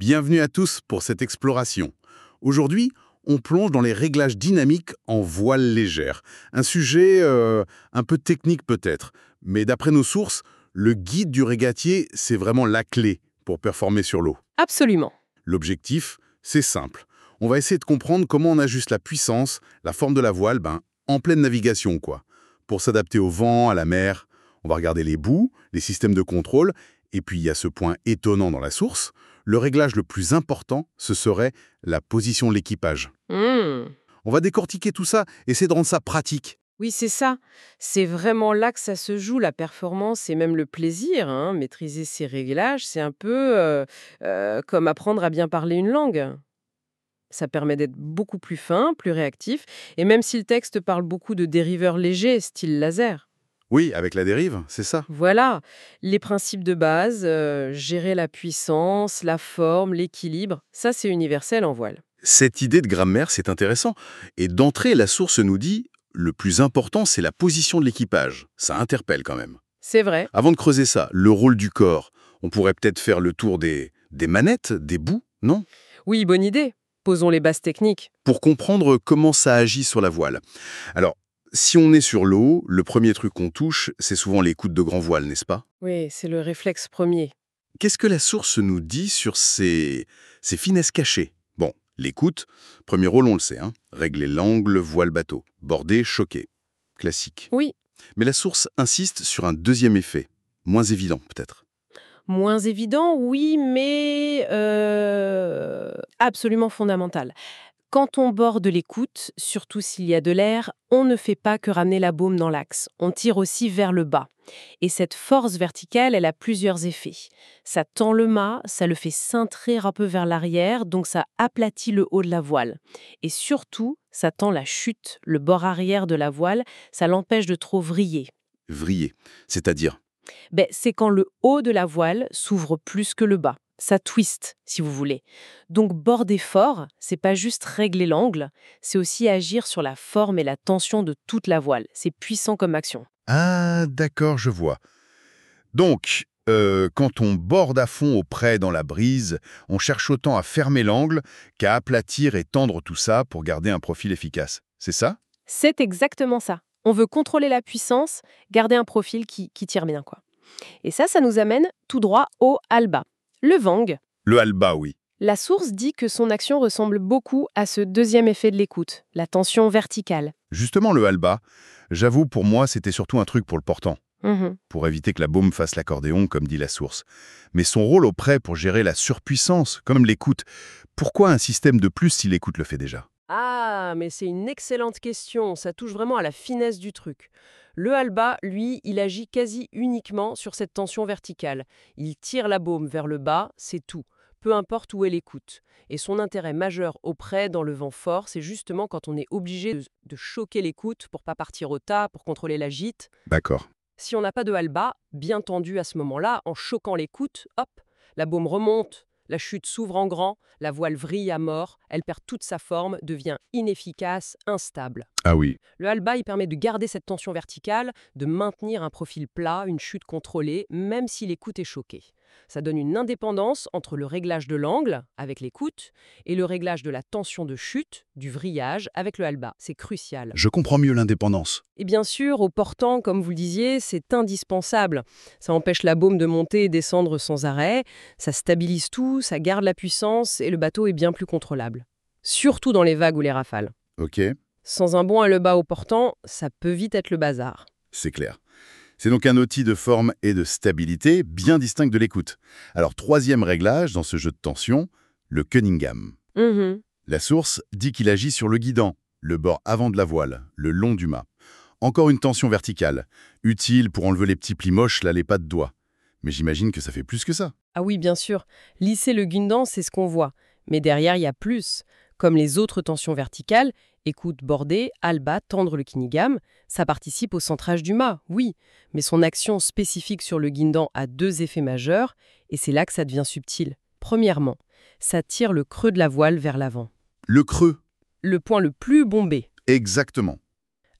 Bienvenue à tous pour cette exploration. Aujourd'hui, on plonge dans les réglages dynamiques en voile légère. Un sujet un peu technique peut-être, mais d'après nos sources, le guide du régatier, c'est vraiment la clé pour performer sur l'eau. Absolument. L'objectif, c'est simple. On va essayer de comprendre comment on ajuste la puissance, la forme de la voile, en pleine navigation, quoi. Pour s'adapter au vent, à la mer, on va regarder les bouts, les systèmes de contrôle, et puis il y a ce point étonnant dans la source. Le réglage le plus important, ce serait la position de l'équipage. Hmm. On va décortiquer tout ça, essayer de rendre ça pratique. Oui, c'est ça. C'est vraiment là que ça se joue, la performance et même le plaisir, hein. Maîtriser ces réglages, c'est un peu comme apprendre à bien parler une langue. Ça permet d'être beaucoup plus fin, plus réactif, et même si le texte parle beaucoup de dériveurs légers, style laser. Oui, avec la dérive, c'est ça. Voilà, les principes de base, gérer la puissance, la forme, l'équilibre, ça c'est universel en voile. Cette idée de grammaire, c'est intéressant. Et d'entrée, la source nous dit, le plus important, c'est la position de l'équipage. Ça interpelle quand même. C'est vrai. Avant de creuser ça, le rôle du corps, on pourrait peut-être faire le tour des manettes, des bouts, non? Oui, bonne idée. Posons les bases techniques. Pour comprendre comment ça agit sur la voile. Alors, si on est sur l'eau, le premier truc qu'on touche, c'est souvent les coudes de grand voile, n'est-ce pas? Oui, c'est le réflexe premier. Qu'est-ce que la source nous dit sur ces finesses cachées? Bon, l'écoute, premier rôle, on le sait, hein. Régler l'angle, voile bateau. Border, choquer. Classique. Oui, Mais la source insiste sur un deuxième effet, moins évident peut-être. moins évident, oui, mais absolument fondamental. Quand on borde l'écoute, surtout s'il y a de l'air, on ne fait pas que ramener la baume dans l'axe. On tire aussi vers le bas. Et cette force verticale, elle a plusieurs effets. Ça tend le mât, ça le fait cintrer un peu vers l'arrière, donc ça aplatit le haut de la voile. Et surtout, ça tend la chute, le bord arrière de la voile, ça l'empêche de trop vriller. Vriller, c'est-à-dire. C'est quand le haut de la voile s'ouvre plus que le bas. Ça twist, si vous voulez. Donc border fort, c'est pas juste régler l'angle, c'est aussi agir sur la forme et la tension de toute la voile. C'est puissant comme action. Ah, d'accord, je vois. Donc, quand on borde à fond au près dans la brise, on cherche autant à fermer l'angle qu'à aplatir et tendre tout ça pour garder un profil efficace. C'est ça? C'est exactement ça. On veut contrôler la puissance, garder un profil qui tire bien, quoi. Et ça nous amène tout droit au halba. Le vang, Le halba, oui. la source dit que son action ressemble beaucoup à ce deuxième effet de l'écoute, la tension verticale. Justement, le halba, j'avoue, pour moi, c'était surtout un truc pour le portant, Mhm. pour éviter que la baume fasse l'accordéon, comme dit la source. Mais son rôle auprès pour gérer la surpuissance, comme l'écoute, pourquoi un système de plus si l'écoute le fait déjà? Ah, mais c'est une excellente question. Ça touche vraiment à la finesse du truc. Le halba, lui, il agit quasi uniquement sur cette tension verticale. Il tire la baume vers le bas, c'est tout. Peu importe où elle écoute. Et son intérêt majeur auprès dans le vent fort, c'est justement quand on est obligé de choquer l'écoute pour pas partir au tas, pour contrôler la gîte. D'accord. Si on n'a pas de halba, bien tendu à ce moment-là, en choquant l'écoute, hop, la baume remonte, la chute s'ouvre en grand, la voile vrille à mort, elle perd toute sa forme, devient inefficace, instable. Ah oui. Le halba, il permet de garder cette tension verticale, de maintenir un profil plat, une chute contrôlée, même si l'écoute est choquée. Ça donne une indépendance entre le réglage de l'angle, avec l'écoute, et le réglage de la tension de chute, du vrillage, avec le halba. C'est crucial. Je comprends mieux l'indépendance. Et bien sûr, au portant, comme vous le disiez, c'est indispensable. Ça empêche la baume de monter et descendre sans arrêt, ça stabilise tout, ça garde la puissance, et le bateau est bien plus contrôlable. Surtout dans les vagues ou les rafales. Ok, Sans un bon haleba au portant, ça peut vite être le bazar. c'est clair. C'est donc un outil de forme et de stabilité bien distinct de l'écoute. Alors, troisième réglage dans ce jeu de tension, le Cunningham. Mhm. La source dit qu'il agit sur le guidant, le bord avant de la voile, le long du mât. Encore une tension verticale, utile pour enlever les petits plis moches, là, les pas de doigts. Mais j'imagine que ça fait plus que ça. Ah oui, bien sûr. Lisser le guidon, c'est ce qu'on voit. Mais derrière, il y a plus. Comme les autres tensions verticales, écoute bordée, halba, tendre le kinigam, ça participe au centrage du mât, oui. Mais son action spécifique sur le guidon a deux effets majeurs, et c'est là que ça devient subtil. Premièrement, ça tire le creux de la voile vers l'avant. Le creux, Le point le plus bombé. exactement.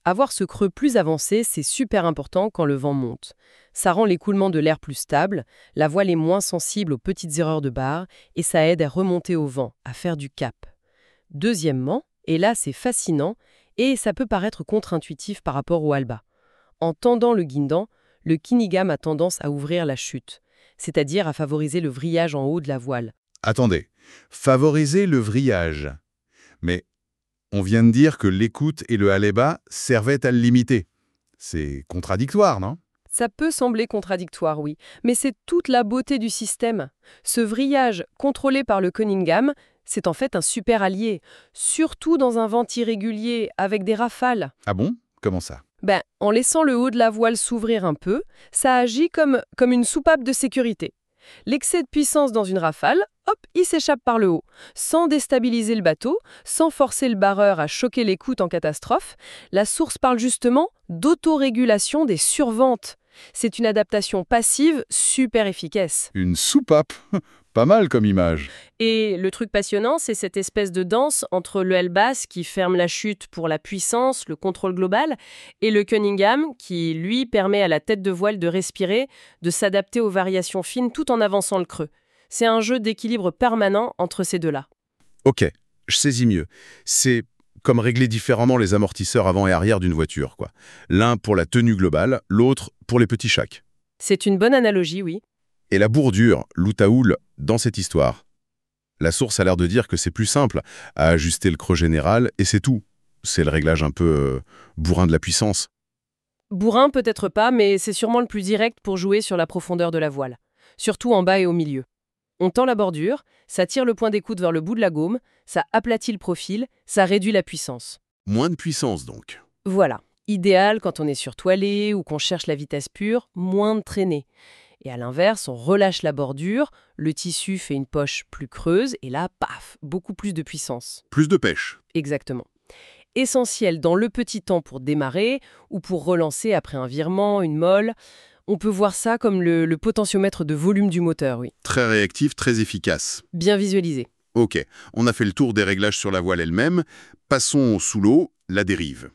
Avoir ce creux plus avancé, c'est super important quand le vent monte. Ça rend l'écoulement de l'air plus stable, la voile est moins sensible aux petites erreurs de barre et ça aide à remonter au vent, à faire du cap. Deuxièmement, et là c'est fascinant, et ça peut paraître contre-intuitif par rapport au halba. En tendant le guidon, le kinigam a tendance à ouvrir la chute, c'est-à-dire à favoriser le vrillage en haut de la voile. Attendez, favoriser le vrillage. Mais on vient de dire que l'écoute et le haléba servaient à le limiter. C'est contradictoire, non? Ça peut sembler contradictoire, oui, mais c'est toute la beauté du système. Ce vrillage contrôlé par le Cunningham, c'est en fait un super allié, surtout dans un vent irrégulier avec des rafales. Ah bon? Comment ça? En laissant le haut de la voile s'ouvrir un peu, ça agit comme une soupape de sécurité. L'excès de puissance dans une rafale, hop, il s'échappe par le haut, sans déstabiliser le bateau, sans forcer le barreur à choquer l'écoute en catastrophe. La source parle justement d'autorégulation des surventes. C'est une adaptation passive super efficace. Une soupape. Pas mal comme image. Et le truc passionnant, c'est cette espèce de danse entre le L-bass qui ferme la chute pour la puissance, le contrôle global, et le Cunningham qui, lui, permet à la tête de voile de respirer, de s'adapter aux variations fines tout en avançant le creux. C'est un jeu d'équilibre permanent entre ces deux-là. Ok, je saisis mieux. C'est comme régler différemment les amortisseurs avant et arrière d'une voiture, quoi. L'un pour la tenue globale, l'autre pour les petits chacs. C'est une bonne analogie, oui. Et la bourdure, l'outaoul, dans cette histoire. La source a l'air de dire que c'est plus simple à ajuster le creux général et c'est tout. C'est le réglage un peu bourrin de la puissance. Bourrin peut-être pas, mais c'est sûrement le plus direct pour jouer sur la profondeur de la voile. Surtout en bas et au milieu. On tend la bordure, ça tire le point d'écoute vers le bout de la gaume, ça aplatit le profil, ça réduit la puissance. Moins de puissance donc. Voilà. Idéal quand on est surtoilé ou qu'on cherche la vitesse pure, moins de traînée. Et à l'inverse, on relâche la bordure, le tissu fait une poche plus creuse, et là, paf, beaucoup plus de puissance. Plus de pêche. Exactement. Essentiel dans le petit temps pour démarrer ou pour relancer après un virement, une molle. On peut voir ça comme le potentiomètre de volume du moteur, oui. Très réactif, très efficace. Bien visualisé. Ok, on a fait le tour des réglages sur la voile elle-même. Passons sous l'eau, la dérive.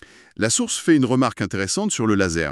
La source fait une remarque intéressante sur le laser.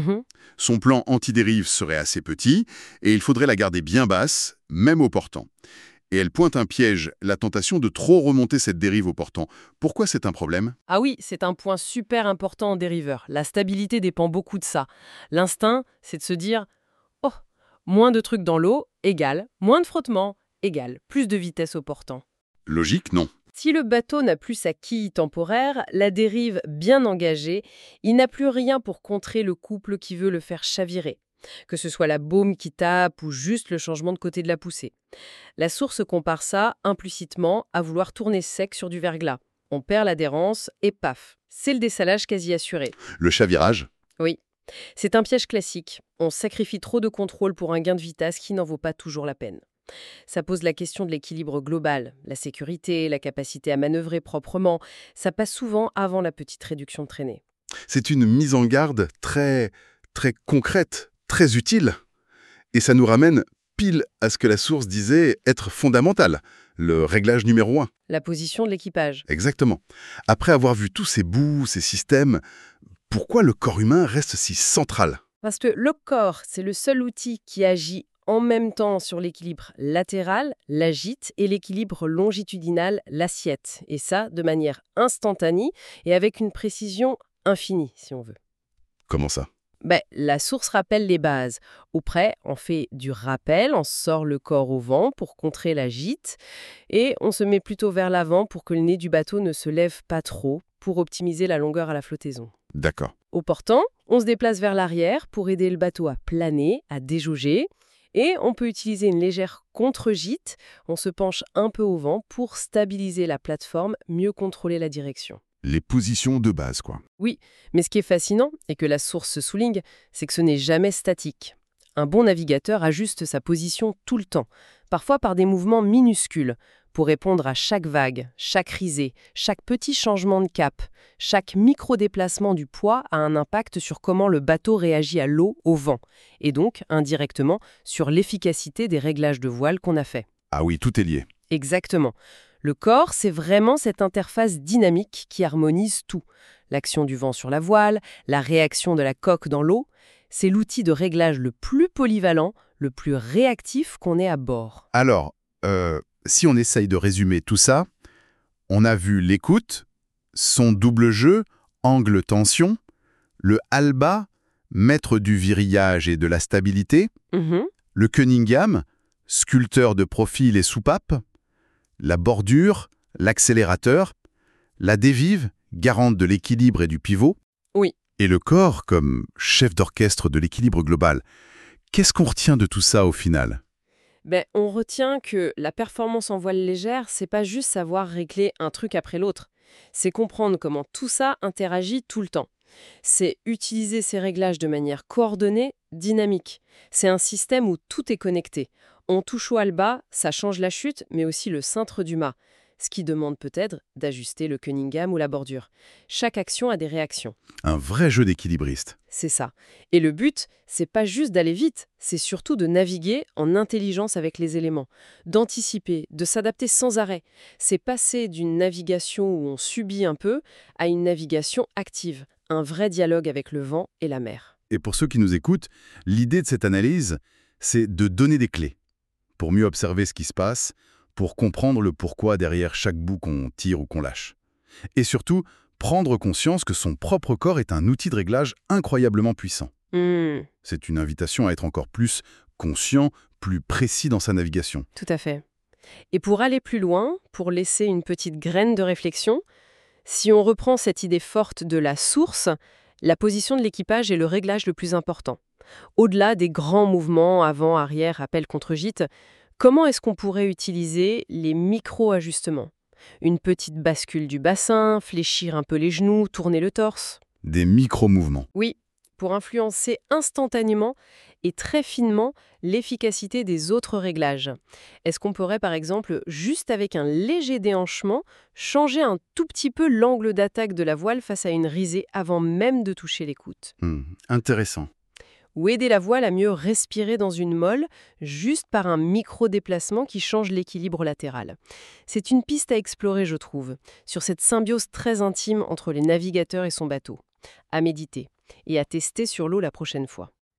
Son plan anti-dérive serait assez petit et il faudrait la garder bien basse, même au portant. Et elle pointe un piège, la tentation de trop remonter cette dérive au portant. Pourquoi c'est un problème? Ah oui, c'est un point super important en dériveur. La stabilité dépend beaucoup de ça. L'instinct, c'est de se dire « Oh, moins de trucs dans l'eau égale moins de frottement égale plus de vitesse au portant. » Logique, non. Si le bateau n'a plus sa quille temporaire, la dérive bien engagée, il n'a plus rien pour contrer le couple qui veut le faire chavirer, que ce soit la baume qui tape ou juste le changement de côté de la poussée. La source compare ça, implicitement, à vouloir tourner sec sur du verglas. On perd l'adhérence et paf, c'est le dessalage quasi assuré. Le chavirage? Oui, c'est un piège classique. On sacrifie trop de contrôle pour un gain de vitesse qui n'en vaut pas toujours la peine. Ça pose la question de l'équilibre global, la sécurité, la capacité à manœuvrer proprement. Ça passe souvent avant la petite réduction de traînée. C'est une mise en garde très concrète, très utile. Et ça nous ramène pile à ce que la source disait être fondamental, le réglage numéro 1. La position de l'équipage. Exactement. Après avoir vu tous ces bouts, ces systèmes, pourquoi le corps humain reste si central? Parce que le corps, c'est le seul outil qui agit en même temps sur l'équilibre latéral, l'agite, et l'équilibre longitudinal, l'assiette. Et ça, de manière instantanée et avec une précision infinie, si on veut. Comment ça? La source rappelle les bases. Auprès, on fait du rappel, on sort le corps au vent pour contrer la gîte, et on se met plutôt vers l'avant pour que le nez du bateau ne se lève pas trop, pour optimiser la longueur à la flottaison. D'accord. Au portant, on se déplace vers l'arrière pour aider le bateau à planer, à déjauger. Et on peut utiliser une légère contre-gîte, on se penche un peu au vent pour stabiliser la plateforme, mieux contrôler la direction. Les positions de base, quoi. Oui, mais ce qui est fascinant, et que la source souligne, c'est que ce n'est jamais statique. Un bon navigateur ajuste sa position tout le temps, parfois par des mouvements minuscules, pour répondre à chaque vague, chaque risée, chaque petit changement de cap. Chaque micro-déplacement du poids a un impact sur comment le bateau réagit à l'eau, au vent, et donc, indirectement, sur l'efficacité des réglages de voile qu'on a fait. Ah oui, tout est lié. Exactement. Le corps, c'est vraiment cette interface dynamique qui harmonise tout. L'action du vent sur la voile, la réaction de la coque dans l'eau, c'est l'outil de réglage le plus polyvalent, le plus réactif qu'on ait à bord. Alors, si on essaye de résumer tout ça, on a vu l'écoute, son double jeu, angle tension, le halba, maître du virillage et de la stabilité, Mhm. le Cunningham, sculpteur de profil et soupape, la bordure, l'accélérateur, la dévive, garante de l'équilibre et du pivot, Oui. et le corps comme chef d'orchestre de l'équilibre global. Qu'est-ce qu'on retient de tout ça au final? On retient que la performance en voile légère, c'est pas juste savoir régler un truc après l'autre. C'est comprendre comment tout ça interagit tout le temps. C'est utiliser ces réglages de manière coordonnée, dynamique. C'est un système où tout est connecté. On touche au halba, ça change la chute, mais aussi le cintre du mât. Ce qui demande peut-être d'ajuster le Cunningham ou la bordure. Chaque action a des réactions. Un vrai jeu d'équilibriste. C'est ça. Et le but, c'est pas juste d'aller vite, c'est surtout de naviguer en intelligence avec les éléments, d'anticiper, de s'adapter sans arrêt. C'est passer d'une navigation où on subit un peu à une navigation active, un vrai dialogue avec le vent et la mer. Et pour ceux qui nous écoutent, l'idée de cette analyse, c'est de donner des clés pour mieux observer ce qui se passe, pour comprendre le pourquoi derrière chaque bout qu'on tire ou qu'on lâche. Et surtout, prendre conscience que son propre corps est un outil de réglage incroyablement puissant. C'est une invitation à être encore plus conscient, plus précis dans sa navigation. Tout à fait. Et pour aller plus loin, pour laisser une petite graine de réflexion, si on reprend cette idée forte de la source, la position de l'équipage est le réglage le plus important. Au-delà des grands mouvements avant, arrière, appel contre gîte, comment est-ce qu'on pourrait utiliser les micro-ajustements? Une petite bascule du bassin, fléchir un peu les genoux, tourner le torse? Des micro-mouvements. Oui, pour influencer instantanément et très finement l'efficacité des autres réglages. Est-ce qu'on pourrait par exemple, juste avec un léger déhanchement, changer un tout petit peu l'angle d'attaque de la voile face à une risée avant même de toucher l'écoute? Intéressant. Ou aider la voile à mieux respirer dans une molle, juste par un micro-déplacement qui change l'équilibre latéral. C'est une piste à explorer, je trouve, sur cette symbiose très intime entre les navigateurs et son bateau. À méditer et à tester sur l'eau la prochaine fois.